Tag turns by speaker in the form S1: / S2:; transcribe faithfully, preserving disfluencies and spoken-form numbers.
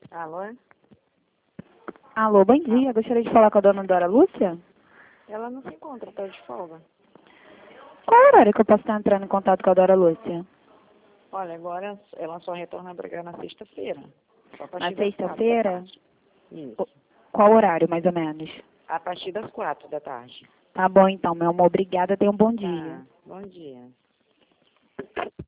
S1: Alô?
S2: Alô, bom dia. Gostaria de falar com a dona Dora Lúcia?
S1: Ela não se encontra, tá de folga.
S2: Qual é o horário que eu posso estar entrando em contato com a Dora Lúcia?
S1: Olha, agora ela só retorna pra cá na sexta-feira. Só a partir
S2: Na
S1: das quatro da
S2: sexta-feira?
S1: tarde. Isso.
S2: Qual horário, mais ou menos?
S1: A partir das quatro da tarde.
S2: Tá bom, então, meu amor. Obrigada. Tenha um bom dia.
S1: Tá. Bom dia.